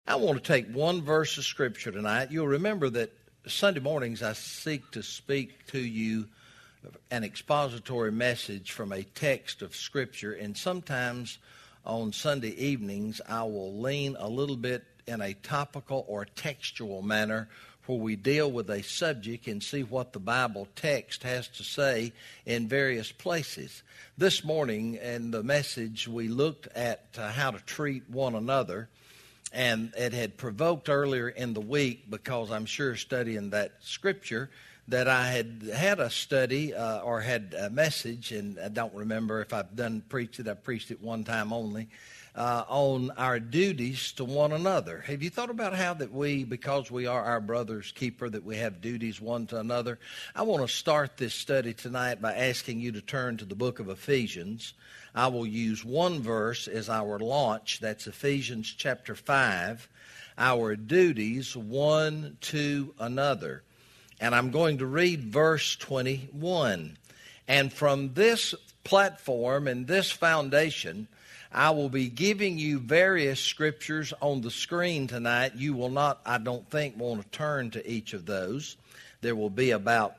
I want to take one verse of Scripture tonight. You'll remember that Sunday mornings I seek to speak to you an expository message from a text of Scripture, and sometimes on Sunday evenings I will lean a little bit in a topical or textual manner where we deal with a subject and see what the Bible text has to say in various places. This morning in the message we looked at how to treat one another. And it had provoked earlier in the week, because I'm sure studying that scripture, that I had a study or had a message, and I don't remember if I've preached it. I preached it one time only, on our duties to one another. Have you thought about how that we, because we are our brother's keeper, that we have duties one to another? I want to start this study tonight by asking you to turn to the book of Ephesians. I will use one verse as our launch. That's Ephesians chapter 5, our duties one to another. And I'm going to read verse 21. And from this platform and this foundation, I will be giving you various scriptures on the screen tonight. You will not, I don't think, want to turn to each of those. There will be about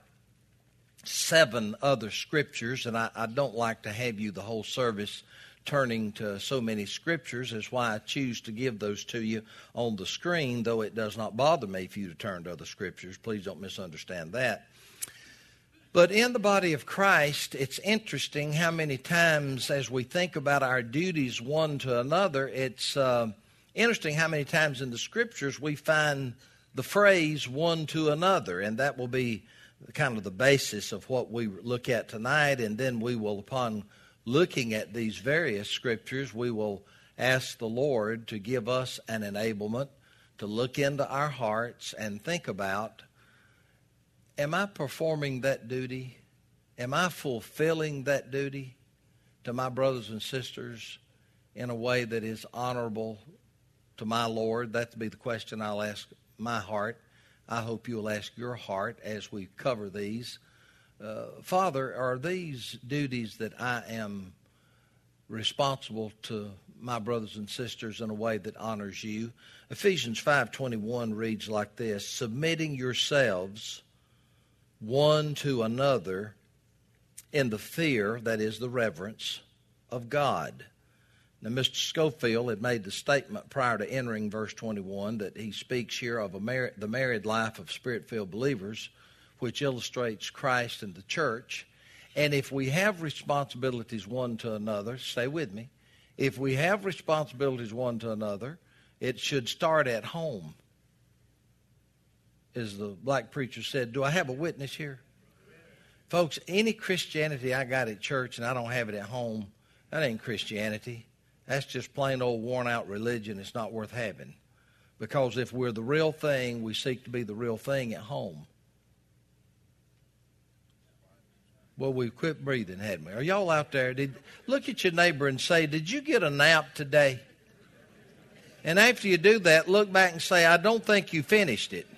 7 other scriptures, and I don't like to have you the whole service turning to so many scriptures. That's why I choose to give those to you on the screen, though it does not bother me for you to turn to other scriptures. Please don't misunderstand that. But in the body of Christ, it's interesting how many times as we think about our duties one to another, it's interesting how many times in the scriptures we find the phrase one to another, and that will be kind of the basis of what we look at tonight. And then we will, upon looking at these various scriptures, we will ask the Lord to give us an enablement to look into our hearts and think about, am I performing that duty? Am I fulfilling that duty to my brothers and sisters in a way that is honorable to my Lord? That'll be the question I'll ask my heart. I hope you'll ask your heart as we cover these. Father, are these duties that I am responsible to my brothers and sisters in a way that honors you? Ephesians 5:21 reads like this: submitting yourselves one to another in the fear, that is the reverence, of God. Now, Mr. Schofield had made the statement prior to entering verse 21 that he speaks here of the married life of Spirit-filled believers, which illustrates Christ and the church. And if we have responsibilities one to another, stay with me, if we have responsibilities one to another, it should start at home. As the black preacher said, do I have a witness here? Folks, any Christianity I got at church and I don't have it at home, that ain't Christianity. That's just plain old worn-out religion. It's not worth having. Because if we're the real thing, we seek to be the real thing at home. Well, we quit breathing, hadn't we? Are y'all out there? Look at your neighbor and say, did you get a nap today? And after you do that, look back and say, I don't think you finished it.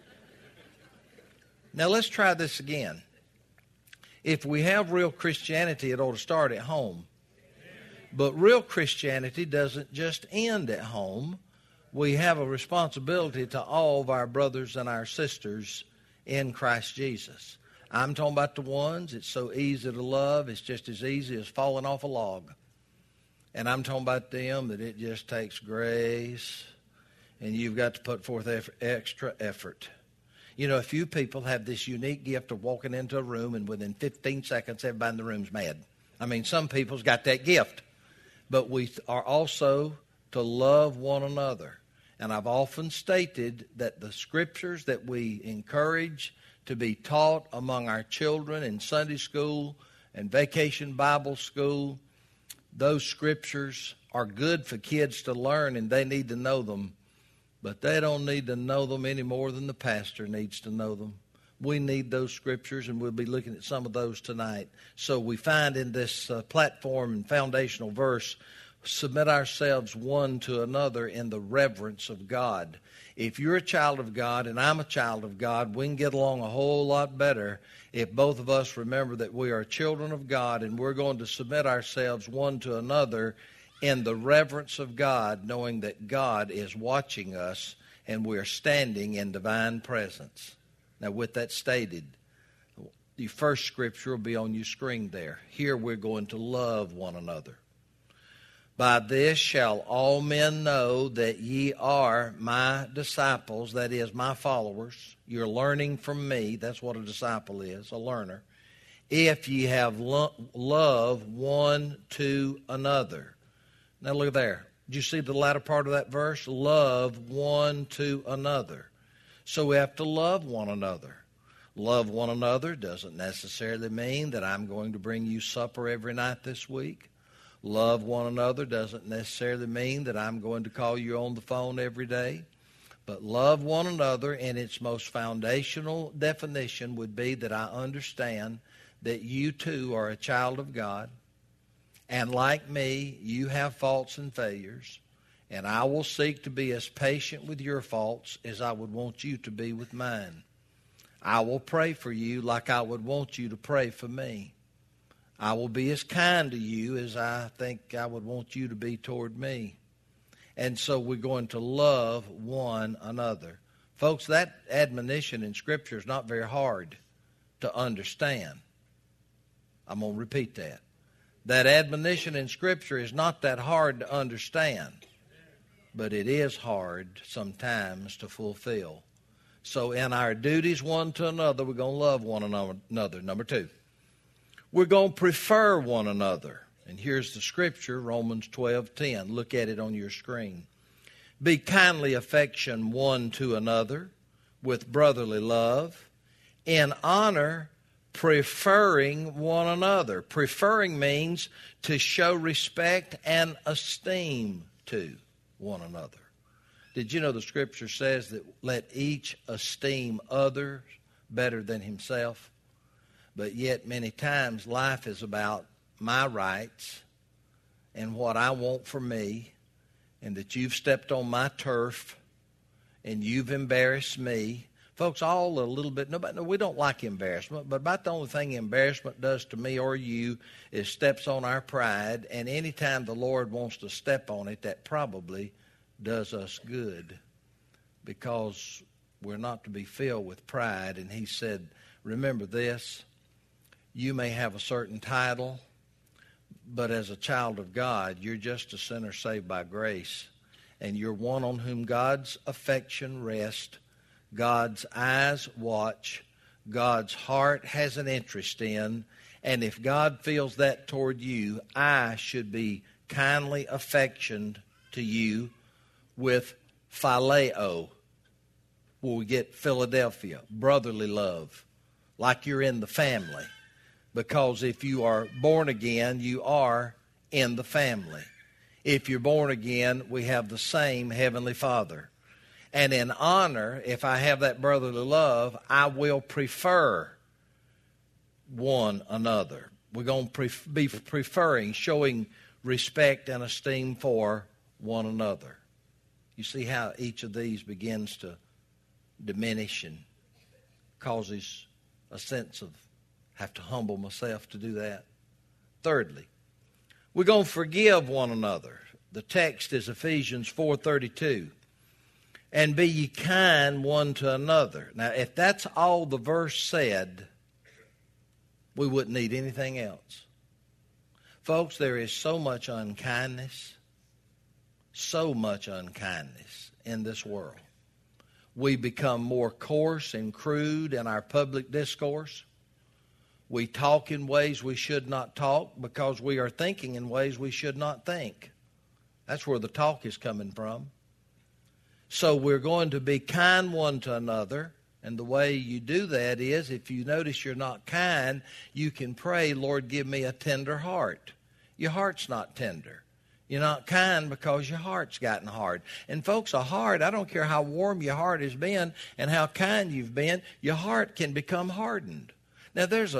Now, let's try this again. If we have real Christianity, it ought to start at home. But real Christianity doesn't just end at home. We have a responsibility to all of our brothers and our sisters in Christ Jesus. I'm talking about the ones it's so easy to love, it's just as easy as falling off a log. And I'm talking about them that it just takes grace, and you've got to put forth extra effort. You know, a few people have this unique gift of walking into a room, and within 15 seconds, everybody in the room's mad. I mean, some people's got that gift. But we are also to love one another. And I've often stated that the scriptures that we encourage to be taught among our children in Sunday school and vacation Bible school, those scriptures are good for kids to learn, and they need to know them. But they don't need to know them any more than the pastor needs to know them. We need those scriptures, and we'll be looking at some of those tonight. So we find in this platform and foundational verse, submit ourselves one to another in the reverence of God. If you're a child of God and I'm a child of God, we can get along a whole lot better if both of us remember that we are children of God and we're going to submit ourselves one to another in the reverence of God, knowing that God is watching us and we're standing in divine presence. Now, with that stated, the first scripture will be on your screen there. Here we're going to love one another. By this shall all men know that ye are my disciples, that is, my followers. You're learning from me. That's what a disciple is, a learner. If ye have love one to another. Now look there. Did you see the latter part of that verse? Love one to another. So we have to love one another. Love one another doesn't necessarily mean that I'm going to bring you supper every night this week. Love one another doesn't necessarily mean that I'm going to call you on the phone every day. But love one another in its most foundational definition would be that I understand that you too are a child of God. And like me, you have faults and failures. And I will seek to be as patient with your faults as I would want you to be with mine. I will pray for you like I would want you to pray for me. I will be as kind to you as I think I would want you to be toward me. And so we're going to love one another. Folks, that admonition in Scripture is not very hard to understand. I'm going to repeat that. That admonition in Scripture is not that hard to understand, but it is hard sometimes to fulfill. So in our duties one to another, we're going to love one another. Number two, we're going to prefer one another. And here's the Scripture, Romans 12:10. Look at it on your screen. Be kindly affection one to another with brotherly love, in honor preferring one another. Preferring means to show respect and esteem to one another. Did you know the Scripture says that let each esteem others better than himself? But yet many times life is about my rights and what I want for me, and that you've stepped on my turf and you've embarrassed me. Folks, all a little bit, we don't like embarrassment, but about the only thing embarrassment does to me or you is steps on our pride, and anytime the Lord wants to step on it, that probably does us good, because we're not to be filled with pride. And he said, remember this, you may have a certain title, but as a child of God, you're just a sinner saved by grace, and you're one on whom God's affection rests, God's eyes watch, God's heart has an interest in, and if God feels that toward you, I should be kindly affectioned to you with phileo, where we get Philadelphia, brotherly love, like you're in the family. Because if you are born again, you are in the family. If you're born again, we have the same Heavenly Father. And in honor, if I have that brotherly love, I will prefer one another. We're going to be preferring, showing respect and esteem for one another. You see how each of these begins to diminish and causes a sense of have to humble myself to do that. Thirdly, we're going to forgive one another. The text is Ephesians 4:32. And be ye kind one to another. Now, if that's all the verse said, we wouldn't need anything else. Folks, there is so much unkindness in this world. We become more coarse and crude in our public discourse. We talk in ways we should not talk because we are thinking in ways we should not think. That's where the talk is coming from. So we're going to be kind one to another. And the way you do that is, if you notice you're not kind, you can pray, Lord, give me a tender heart. Your heart's not tender. You're not kind because your heart's gotten hard. And folks, a heart, I don't care how warm your heart has been and how kind you've been, your heart can become hardened. Now, there's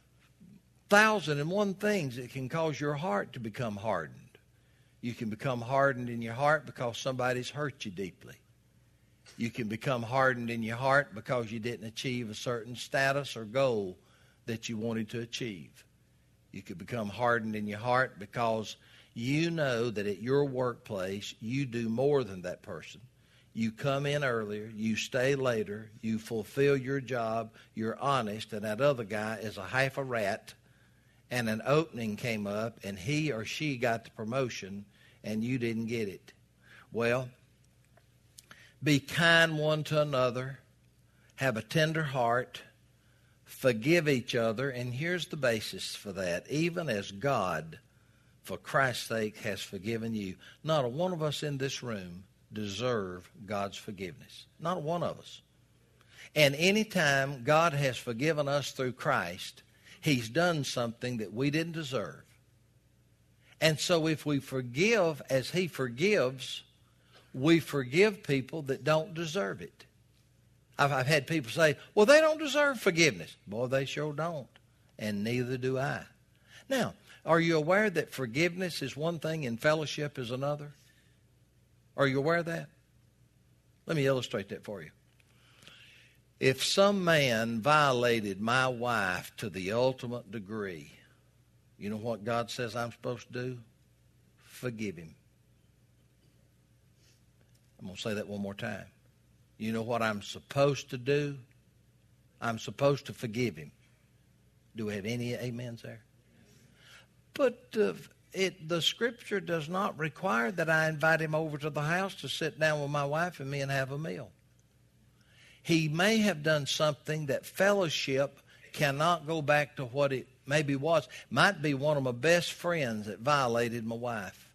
1,001 things that can cause your heart to become hardened. You can become hardened in your heart because somebody's hurt you deeply. You can become hardened in your heart because you didn't achieve a certain status or goal that you wanted to achieve. You could become hardened in your heart because You know that at your workplace, you do more than that person. You come in earlier, you stay later, you fulfill your job, you're honest, and that other guy is a half a rat, and an opening came up, and he or she got the promotion, and you didn't get it. Well, be kind one to another, have a tender heart, forgive each other, and here's the basis for that. Even as God, for Christ's sake, has forgiven you. Not a one of us in this room deserve God's forgiveness. Not one of us. And anytime God has forgiven us through Christ, He's done something that we didn't deserve. And so if we forgive as He forgives, we forgive people that don't deserve it. I've had people say, well, they don't deserve forgiveness. Boy, they sure don't. And neither do I. Now, are you aware that forgiveness is one thing and fellowship is another? Are you aware of that? Let me illustrate that for you. If some man violated my wife to the ultimate degree, you know what God says I'm supposed to do? Forgive him. I'm going to say that one more time. You know what I'm supposed to do? I'm supposed to forgive him. Do we have any amens there? But the Scripture does not require that I invite him over to the house to sit down with my wife and me and have a meal. He may have done something that fellowship cannot go back to what it maybe was. Might be one of my best friends that violated my wife.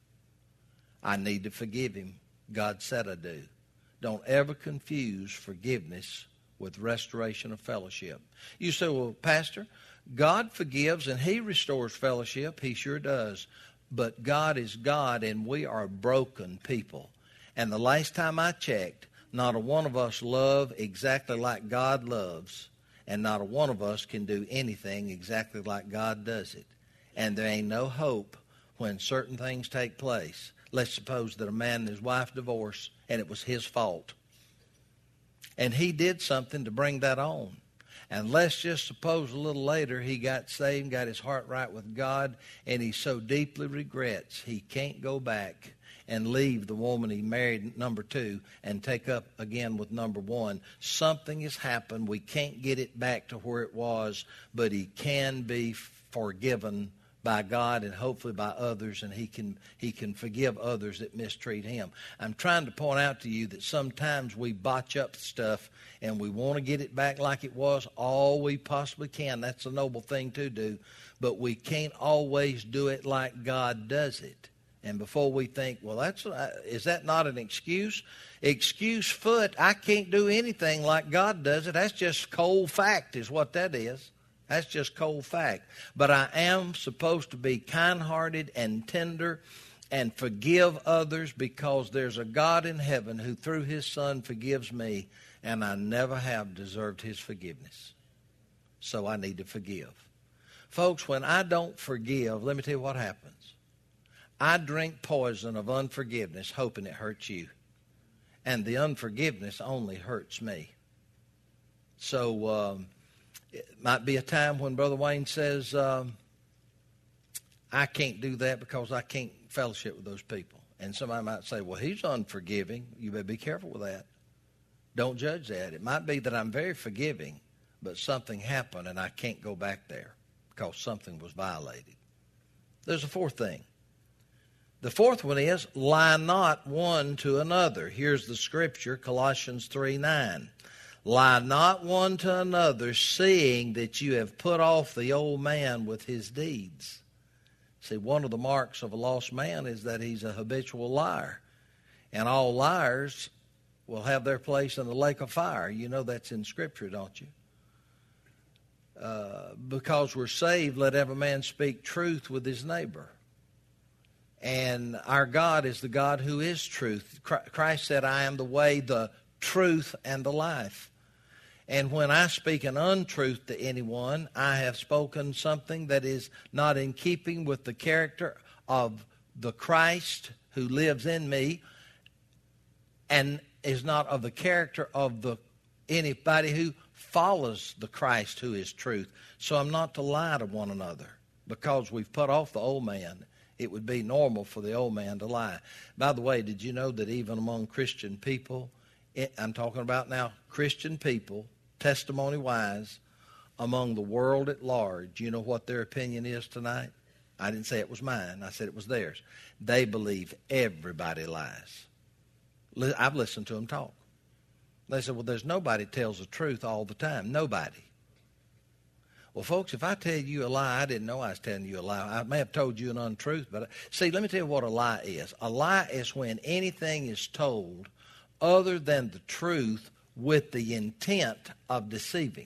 I need to forgive him. God said I do. Don't ever confuse forgiveness with restoration of fellowship. You say, well, Pastor, God forgives and He restores fellowship. He sure does. But God is God and we are broken people. And the last time I checked, not a one of us love exactly like God loves. And not a one of us can do anything exactly like God does it. And there ain't no hope when certain things take place. Let's suppose that a man and his wife divorced and it was his fault. And he did something to bring that on. And let's just suppose a little later he got saved, got his heart right with God, and he so deeply regrets he can't go back and leave the woman he married, number 2, and take up again with number 1. Something has happened. We can't get it back to where it was, but he can be forgiven by God and hopefully by others, and he can forgive others that mistreat him. I'm trying to point out to you that sometimes we botch up stuff and we want to get it back like it was all we possibly can. That's a noble thing to do, but we can't always do it like God does it. And before we think, well, is that not an excuse? Excuse foot, I can't do anything like God does it. That's just cold fact is what that is. That's just cold fact. But I am supposed to be kind-hearted and tender and forgive others because there's a God in heaven who through His Son forgives me, and I never have deserved His forgiveness. So I need to forgive. Folks, when I don't forgive, let me tell you what happens. I drink poison of unforgiveness hoping it hurts you. And the unforgiveness only hurts me. So it might be a time when Brother Wayne says, I can't do that because I can't fellowship with those people. And somebody might say, well, he's unforgiving. You better be careful with that. Don't judge that. It might be that I'm very forgiving, but something happened and I can't go back there because something was violated. There's a fourth thing. The fourth one is, lie not one to another. Here's the scripture, Colossians 3:9. Lie not one to another, seeing that you have put off the old man with his deeds. See, one of the marks of a lost man is that he's a habitual liar. And all liars will have their place in the lake of fire. You know that's in Scripture, don't you? Because we're saved, let every man speak truth with his neighbor. And our God is the God who is truth. Christ said, I am the way, the truth, and the life. And when I speak an untruth to anyone, I have spoken something that is not in keeping with the character of the Christ who lives in me and is not of the character of anybody who follows the Christ who is truth. So I'm not to lie to one another because we've put off the old man It would be normal for the old man to lie. By the way, did you know that even among Christian people, I'm talking about now Christian people, testimony-wise, among the world at large, you know what their opinion is tonight? I didn't say it was mine. I said it was theirs. They believe everybody lies. I've listened to them talk. They said, well, there's nobody tells the truth all the time. Nobody. Well, folks, if I tell you a lie, I didn't know I was telling you a lie. I may have told you an untruth, but see, let me tell you what a lie is. A lie is when anything is told other than the truth with the intent of deceiving.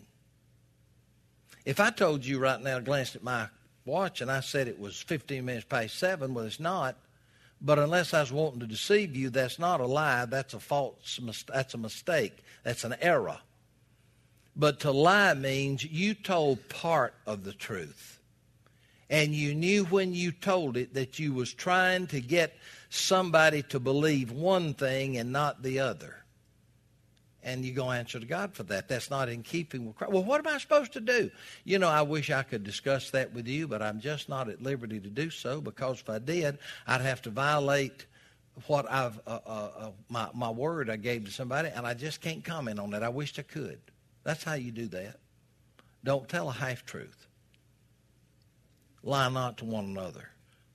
If I told you right now, glanced at my watch, and I said it was 15 minutes past 7, well, it's not. But unless I was wanting to deceive you, that's not a lie. That's a mistake. That's an error. But to lie means you told part of the truth. And you knew when you told it that you was trying to get somebody to believe one thing and not the other. And you're going to answer to God for that. That's not in keeping with Christ. Well, what am I supposed to do? You know, I wish I could discuss that with you, but I'm just not at liberty to do so, because if I did, I'd have to violate what my word I gave to somebody, and I just can't comment on that. I wish I could. That's how you do that. Don't tell a half-truth. Lie not to one another.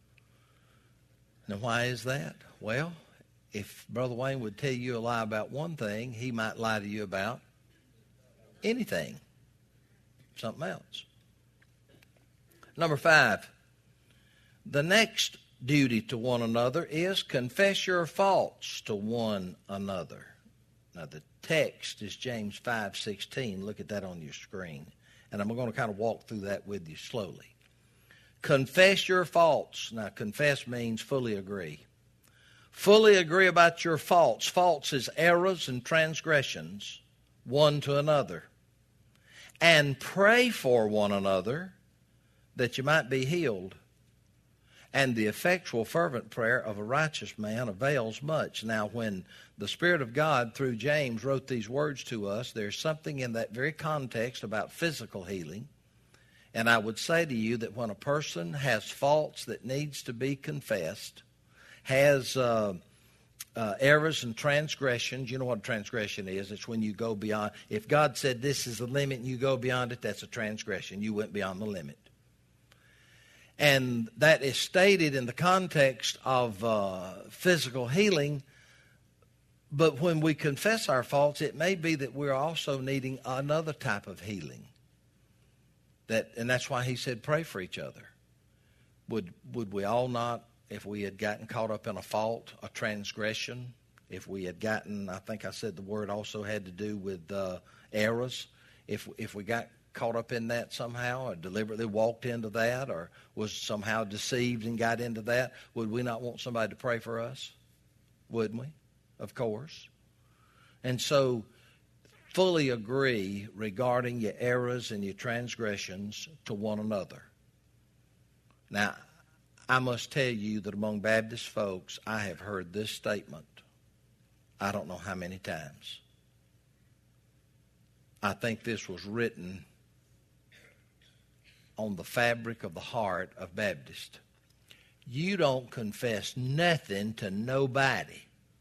Now, why is that? Well, if Brother Wayne would tell you a lie about one thing, he might lie to you about anything, something else. Number 5, the next duty to one another is confess your faults to one another. Now, the text is James 5:16. Look at that on your screen. And I'm going to kind of walk through that with you slowly. Confess your faults. Now, confess means fully agree. Fully agree about your faults. Faults is errors and transgressions one to another. And pray for one another that you might be healed. And the effectual fervent prayer of a righteous man avails much. Now, when the Spirit of God through James wrote these words to us, there's something in that very context about physical healing. And I would say to you that when a person has faults that needs to be confessed, has errors and transgressions. You know what a transgression is. It's when you go beyond. If God said this is the limit and you go beyond it, that's a transgression. You went beyond the limit. And that is stated in the context of physical healing. But when we confess our faults, it may be that we're also needing another type of healing. And that's why he said pray for each other. Would we all not, if we had gotten caught up in a fault, a transgression, if we had gotten, I think I said the word also had to do with errors, if we got caught up in that somehow or deliberately walked into that or was somehow deceived and got into that, would we not want somebody to pray for us? Wouldn't we? Of course. And so fully agree regarding your errors and your transgressions to one another. Now, I must tell you that among Baptist folks, I have heard this statement I don't know how many times. I think this was written on the fabric of the heart of Baptist. You don't confess nothing to nobody.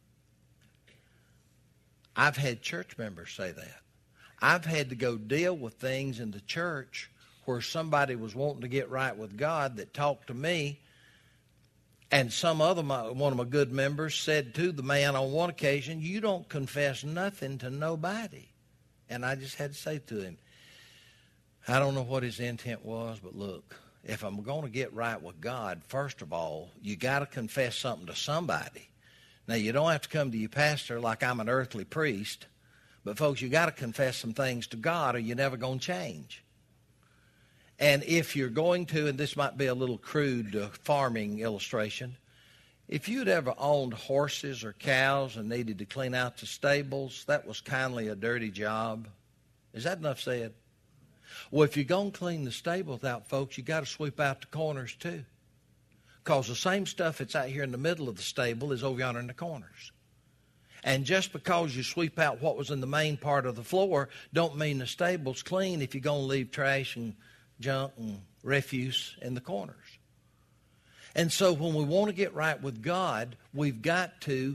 I've had church members say that. I've had to go deal with things in the church where somebody was wanting to get right with God that talked to me, and one of my good members said to the man on one occasion, you don't confess nothing to nobody. And I just had to say to him, I don't know what his intent was, but look, if I'm going to get right with God, first of all, you got to confess something to somebody. Now, you don't have to come to your pastor like I'm an earthly priest, but folks, you got to confess some things to God or you're never going to change. And if you're going to, and this might be a little crude farming illustration, if you'd ever owned horses or cows and needed to clean out the stables, that was kindly a dirty job. Is that enough said? Well, if you're going to clean the stables out, folks, you got to sweep out the corners too. Because the same stuff that's out here in the middle of the stable is over yonder in the corners. And just because you sweep out what was in the main part of the floor don't mean the stable's clean if you're going to leave trash and junk and refuse in the corners. And so when we want to get right with God, we've got to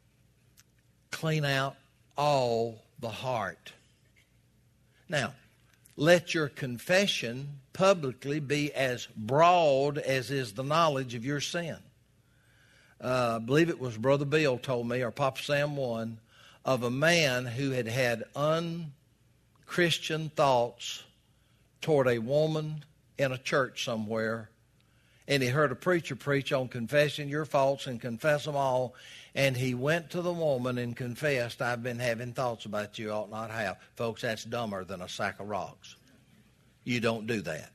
clean out all the heart. Now, let your confession publicly be as broad as is the knowledge of your sin. I believe it was Brother Bill told me, or Papa Sam one, of a man who had had unchristian thoughts toward a woman in a church somewhere. And he heard a preacher preach on confessing your faults and confess them all. And he went to the woman and confessed, I've been having thoughts about you ought not have. Folks, that's dumber than a sack of rocks. You don't do that.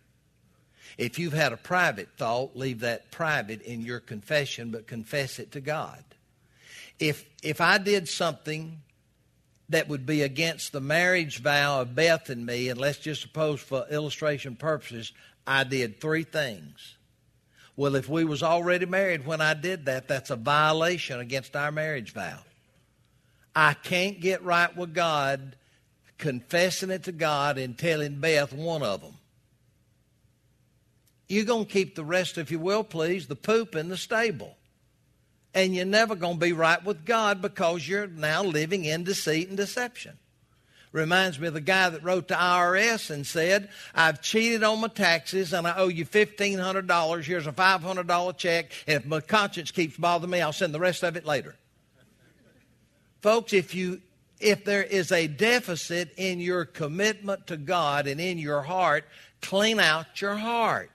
If you've had a private thought, leave that private in your confession, but confess it to God. If I did something that would be against the marriage vow of Beth and me, and let's just suppose for illustration purposes, I did 3 things. Well, if we was already married when I did that, that's a violation against our marriage vow. I can't get right with God confessing it to God and telling Beth one of them. You're going to keep the rest, if you will, please, the poop in the stable. And you're never going to be right with God because you're now living in deceit and deception. Reminds me of the guy that wrote to IRS and said, I've cheated on my taxes and I owe you $1,500. Here's a $500 check. And if my conscience keeps bothering me, I'll send the rest of it later. Folks, if there is a deficit in your commitment to God and in your heart, clean out your heart.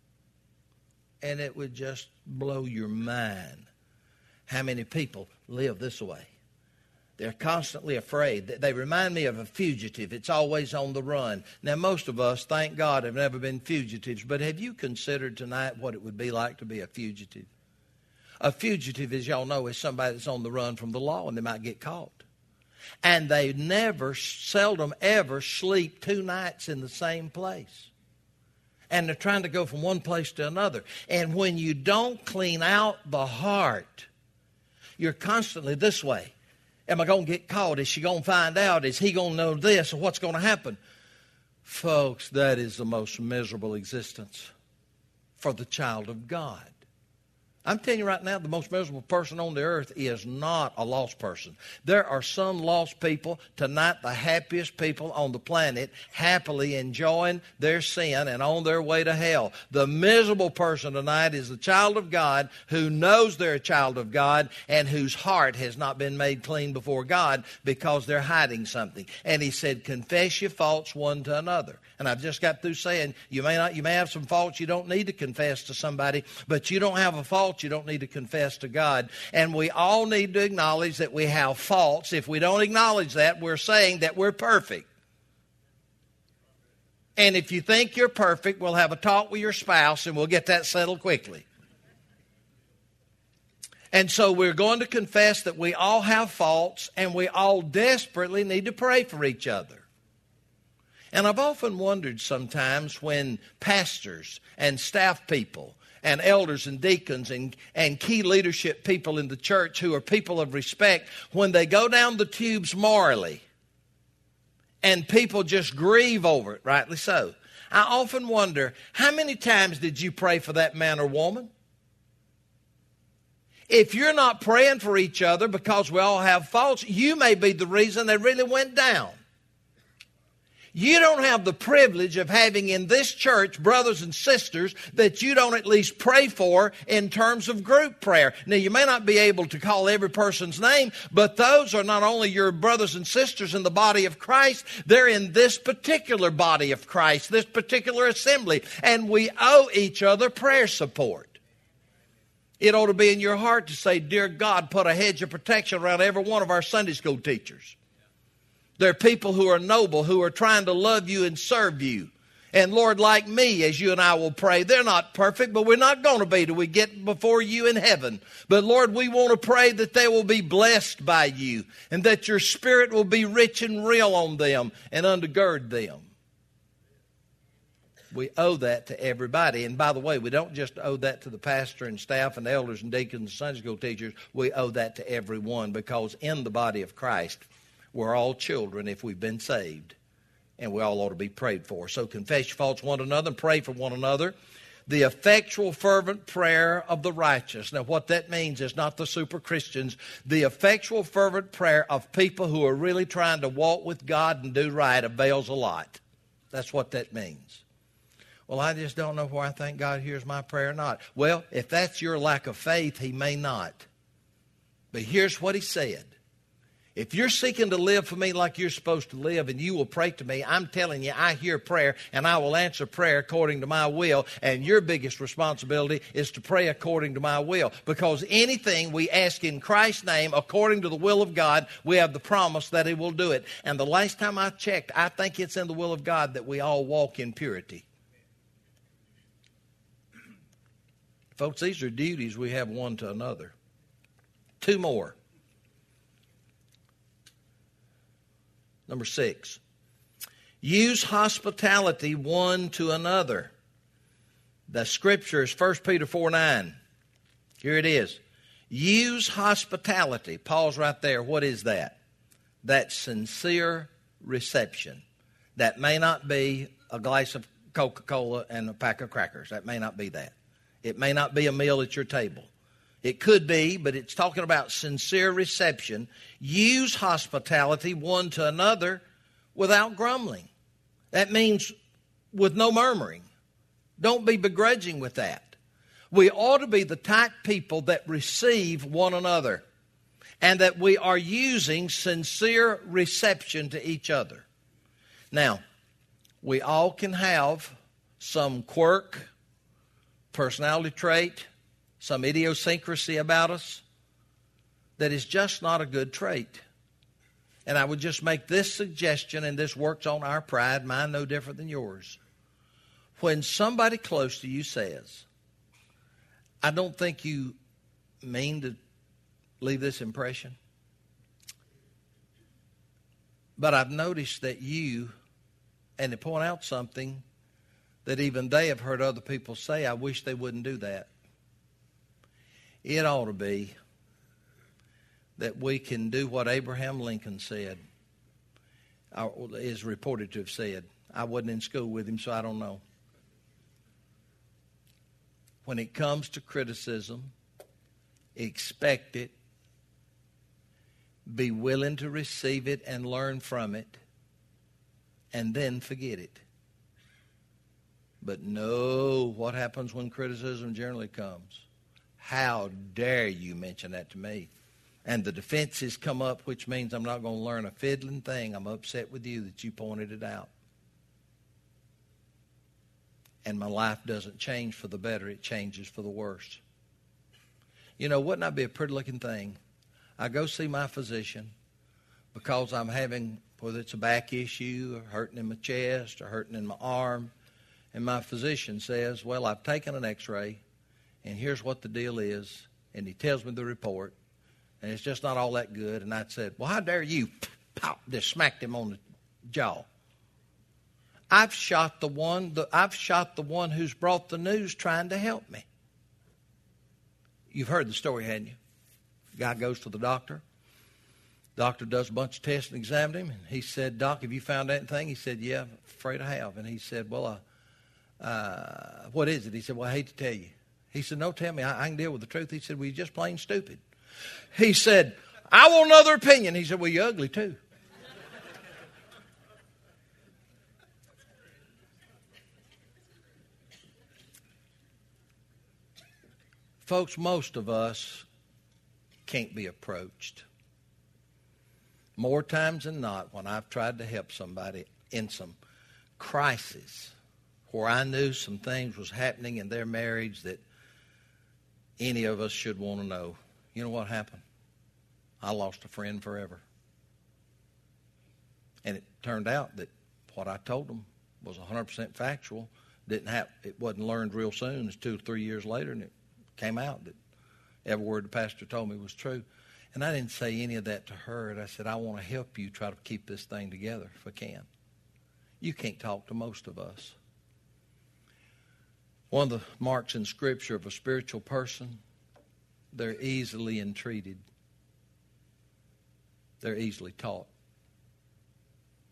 And it would just blow your mind how many people live this way. They're constantly afraid. They remind me of a fugitive. It's always on the run. Now, most of us, thank God, have never been fugitives. But have you considered tonight what it would be like to be a fugitive? A fugitive, as y'all know, is somebody that's on the run from the law and they might get caught. And they seldom ever sleep 2 nights in the same place. And they're trying to go from one place to another. And when you don't clean out the heart, you're constantly this way. Am I going to get caught? Is she going to find out? Is he going to know this? Or what's going to happen? Folks, that is the most miserable existence for the child of God. I'm telling you right now, the most miserable person on the earth is not a lost person. There are some lost people tonight, the happiest people on the planet, happily enjoying their sin and on their way to hell. The miserable person tonight is the child of God who knows they're a child of God and whose heart has not been made clean before God because they're hiding something. And he said, confess your faults one to another. And I've just got through saying, you may have some faults you don't need to confess to somebody, but you don't have a fault you don't need to confess to God. And we all need to acknowledge that we have faults. If we don't acknowledge that, we're saying that we're perfect. And if you think you're perfect, we'll have a talk with your spouse and we'll get that settled quickly. And so we're going to confess that we all have faults and we all desperately need to pray for each other. And I've often wondered sometimes when pastors and staff people and elders and deacons and key leadership people in the church who are people of respect, when they go down the tubes morally and people just grieve over it, rightly so. I often wonder, how many times did you pray for that man or woman? If you're not praying for each other because we all have faults, you may be the reason they really went down. You don't have the privilege of having in this church brothers and sisters that you don't at least pray for in terms of group prayer. Now, you may not be able to call every person's name, but those are not only your brothers and sisters in the body of Christ, they're in this particular body of Christ, this particular assembly, and we owe each other prayer support. It ought to be in your heart to say, dear God, put a hedge of protection around every one of our Sunday school teachers. There are people who are noble, who are trying to love you and serve you. And Lord, like me, as you and I will pray, they're not perfect, but we're not going to be till we get before you in heaven. But Lord, we want to pray that they will be blessed by you and that your Spirit will be rich and real on them and undergird them. We owe that to everybody. And by the way, we don't just owe that to the pastor and staff and elders and deacons and Sunday school teachers. We owe that to everyone because in the body of Christ, we're all children if we've been saved, and we all ought to be prayed for. So confess your faults one to another and pray for one another The effectual, fervent prayer of the righteous. Now, what that means is not the super Christians. The effectual, fervent prayer of people who are really trying to walk with God and do right avails a lot. That's what that means. Well, I just don't know where I think God hears my prayer or not. Well, if that's your lack of faith, He may not. But here's what He said. If you're seeking to live for me like you're supposed to live and you will pray to me, I'm telling you, I hear prayer and I will answer prayer according to my will. And your biggest responsibility is to pray according to my will. Because anything we ask in Christ's name according to the will of God, we have the promise that He will do it. And the last time I checked, I think it's in the will of God that we all walk in purity. Folks, these are duties we have one to another. Two more. Number 6, use hospitality one to another. The scripture is 1 Peter 4:9. Here it is. Use hospitality. Pause right there. What is that? That's sincere reception. That may not be a glass of Coca-Cola and a pack of crackers. That may not be that. It may not be a meal at your table. It could be, but it's talking about sincere reception. Use hospitality one to another without grumbling. That means with no murmuring. Don't be begrudging with that. We ought to be the type people that receive one another and that we are using sincere reception to each other. Now, we all can have some quirk, personality trait, some idiosyncrasy about us that is just not a good trait. And I would just make this suggestion, and this works on our pride, mine no different than yours. When somebody close to you says, I don't think you mean to leave this impression, but I've noticed that you, and they point out something that even they have heard other people say, I wish they wouldn't do that. It ought to be that we can do what Abraham Lincoln said, or is reported to have said. I wasn't in school with him, so I don't know. When it comes to criticism, expect it, be willing to receive it and learn from it, and then forget it. But know what happens when criticism generally comes. How dare you mention that to me? And the defenses come up, which means I'm not going to learn a fiddling thing. I'm upset with you that you pointed it out. And my life doesn't change for the better. It changes for the worse. You know, wouldn't that be a pretty looking thing? I go see my physician because I'm having, whether it's a back issue or hurting in my chest or hurting in my arm, and my physician says, well, I've taken an x-ray, and here's what the deal is. And he tells me the report. And it's just not all that good. And I said, well, how dare you? Pow, just smacked him on the jaw. I've shot the one who's brought the news trying to help me. You've heard the story, hadn't you? The guy goes to the doctor. Doctor does a bunch of tests and examined him. And he said, Doc, have you found anything? He said, yeah, I'm afraid I have. And he said, well, what is it? He said, well, I hate to tell you. He said, no, tell me. I can deal with the truth. He said, well, you're just plain stupid. He said, I want another opinion. He said, well, you're ugly too. Folks, most of us can't be approached. More times than not, when I've tried to help somebody in some crisis where I knew some things was happening in their marriage that any of us should want to know, you know what happened? I lost a friend forever. And it turned out that what I told them was 100% factual. It wasn't learned real soon. It's 2 or 3 years later, and it came out that every word the pastor told me was true. And I didn't say any of that to her. And I said, I want to help you try to keep this thing together if I can. You can't talk to most of us. One of the marks in Scripture of a spiritual person, they're easily entreated. They're easily taught.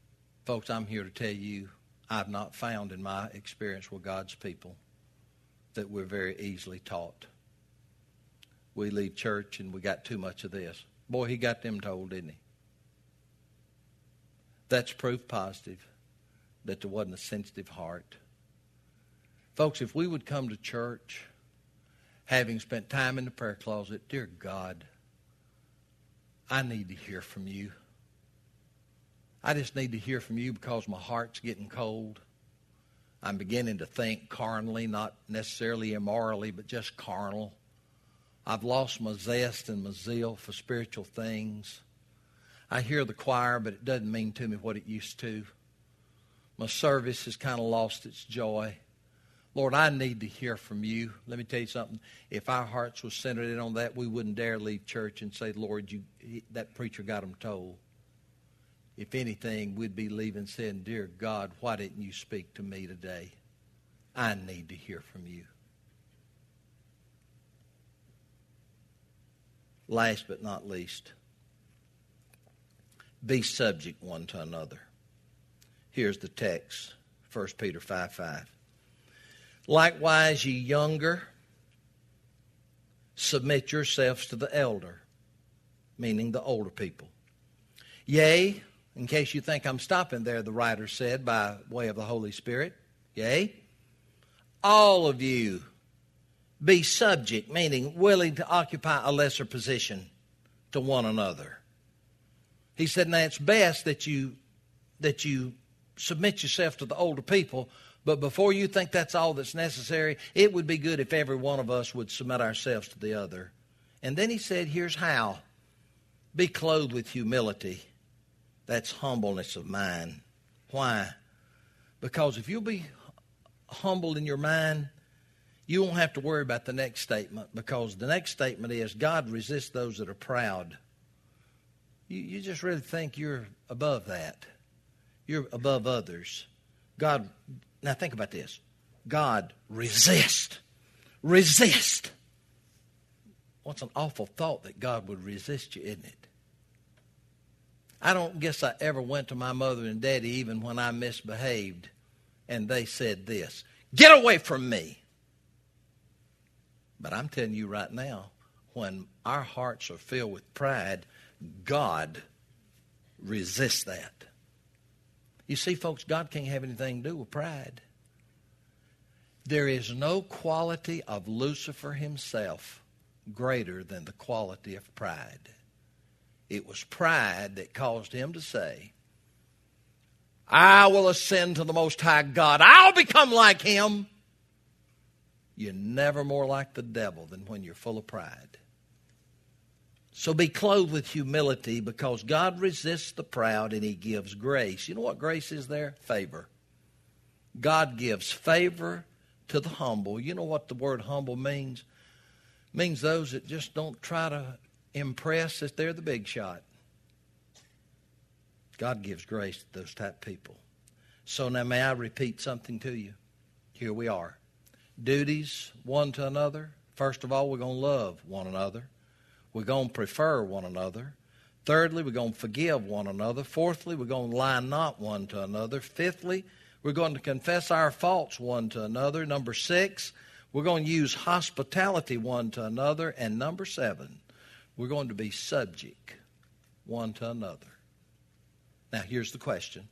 Folks, I'm here to tell you, I've not found in my experience with God's people that we're very easily taught. We leave church and we got too much of this. Boy, he got them told, didn't he? That's proof positive that there wasn't a sensitive heart. Folks, if we would come to church having spent time in the prayer closet, dear God, I need to hear from you. I just need to hear from you because my heart's getting cold. I'm beginning to think carnally, not necessarily immorally, but just carnal. I've lost my zest and my zeal for spiritual things. I hear the choir, but it doesn't mean to me what it used to. My service has kind of lost its joy. Lord, I need to hear from you. Let me tell you something. If our hearts were centered in on that, we wouldn't dare leave church and say, Lord, that preacher got them told. If anything, we'd be leaving saying, dear God, why didn't you speak to me today? I need to hear from you. Last but not least, be subject one to another. Here's the text, 1 Peter 5:5. Likewise, ye younger, submit yourselves to the elder, meaning the older people. Yea, in case you think I'm stopping there, the writer said by way of the Holy Spirit, yea, all of you be subject, meaning willing to occupy a lesser position to one another. He said, now it's best that you submit yourself to the older people, but before you think that's all that's necessary, it would be good if every one of us would submit ourselves to the other. And then he said, here's how. Be clothed with humility. That's humbleness of mind. Why? Because if you'll be humble in your mind, you won't have to worry about the next statement, because the next statement is, God resists those that are proud. You just really think you're above that. You're above others. God, now think about this. God resist. Resist. What's an awful thought that God would resist you, isn't it? I don't guess I ever went to my mother and daddy even when I misbehaved and they said this, get away from me. But I'm telling you right now, when our hearts are filled with pride, God resists that. You see, folks, God can't have anything to do with pride. There is no quality of Lucifer himself greater than the quality of pride. It was pride that caused him to say, I will ascend to the Most High God. I'll become like him. You're never more like the devil than when you're full of pride. So be clothed with humility, because God resists the proud and he gives grace. You know what grace is there? Favor. God gives favor to the humble. You know what the word humble means? It means those that just don't try to impress that they're the big shot. God gives grace to those type of people. So now may I repeat something to you? Here we are. Duties one to another. First of all, we're going to love one another. We're going to prefer one another. Thirdly, we're going to forgive one another. Fourthly, we're going to lie not one to another. Fifthly, we're going to confess our faults one to another. Number 6, we're going to use hospitality one to another. And number 7, we're going to be subject one to another. Now, here's the question.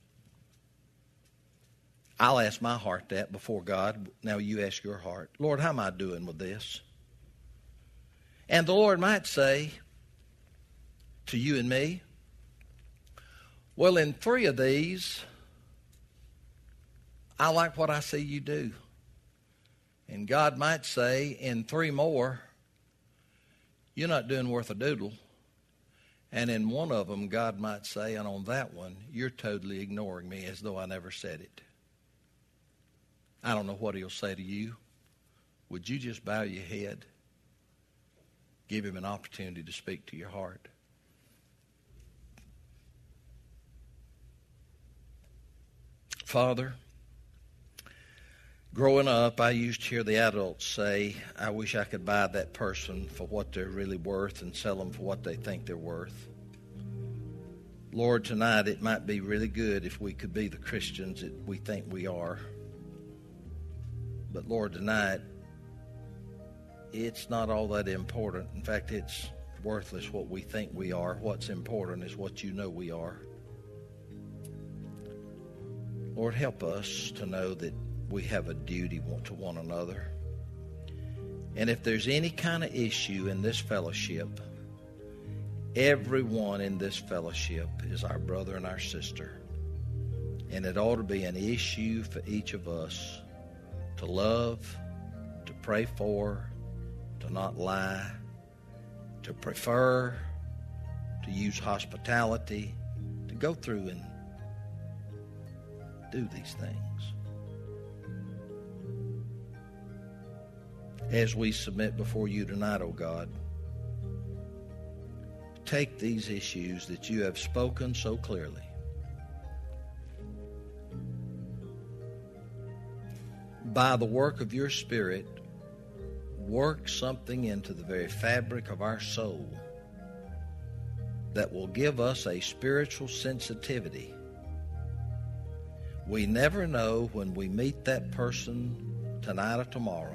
I'll ask my heart that before God. Now you ask your heart. Lord, how am I doing with this? And the Lord might say to you and me, well, in 3 of these, I like what I see you do. And God might say, in 3 more, you're not doing worth a doodle. And in 1 of them, God might say, and on that one, you're totally ignoring me as though I never said it. I don't know what he'll say to you. Would you just bow your head? Give him an opportunity to speak to your heart. Father, growing up, I used to hear the adults say, I wish I could buy that person for what they're really worth and sell them for what they think they're worth. Lord, tonight it might be really good if we could be the Christians that we think we are. But Lord, tonight it's not all that important. In fact, it's worthless what we think we are. What's important is what you know we are. Lord, help us to know that we have a duty to one another. And if there's any kind of issue in this fellowship, everyone in this fellowship is our brother and our sister. And it ought to be an issue for each of us to love, to pray for, to not lie, to prefer, to use hospitality, to go through and do these things. As we submit before you tonight, O God, take these issues that you have spoken so clearly. By the work of your Spirit, work something into the very fabric of our soul that will give us a spiritual sensitivity. We never know when we meet that person tonight or tomorrow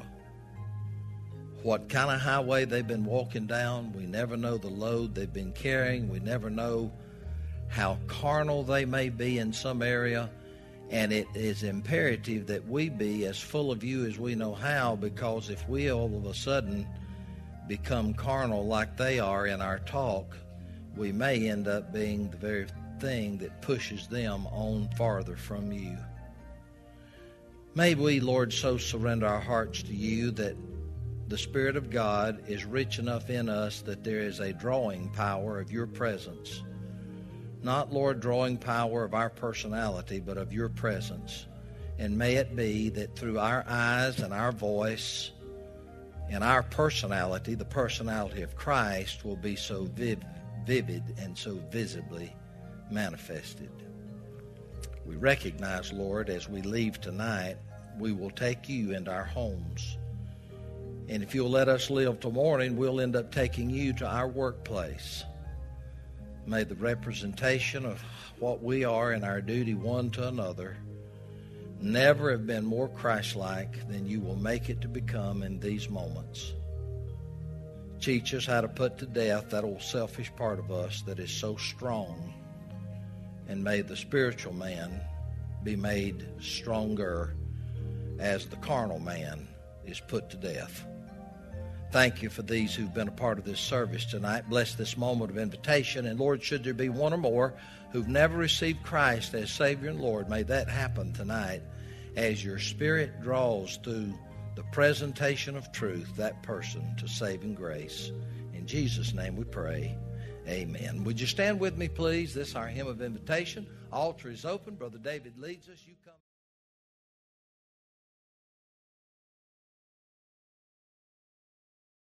what kind of highway they've been walking down. We never know the load they've been carrying. We never know how carnal they may be in some area. And it is imperative that we be as full of you as we know how, because if we all of a sudden become carnal like they are in our talk, we may end up being the very thing that pushes them on farther from you. May we, Lord, so surrender our hearts to you that the Spirit of God is rich enough in us that there is a drawing power of your presence. Not, Lord, drawing power of our personality, but of your presence. And may it be that through our eyes and our voice and our personality, the personality of Christ will be so vivid and so visibly manifested. We recognize, Lord, as we leave tonight, we will take you into our homes. And if you'll let us live till morning, we'll end up taking you to our workplace. May the representation of what we are in our duty one to another never have been more Christ-like than you will make it to become in these moments. Teach us how to put to death that old selfish part of us that is so strong, and may the spiritual man be made stronger as the carnal man is put to death. Thank you for these who've been a part of this service tonight. Bless this moment of invitation. And Lord, should there be one or more who've never received Christ as Savior and Lord, may that happen tonight as your Spirit draws through the presentation of truth that person to saving grace. In Jesus' name we pray. Amen. Would you stand with me, please? This is our hymn of invitation. Altar is open. Brother David leads us. You come.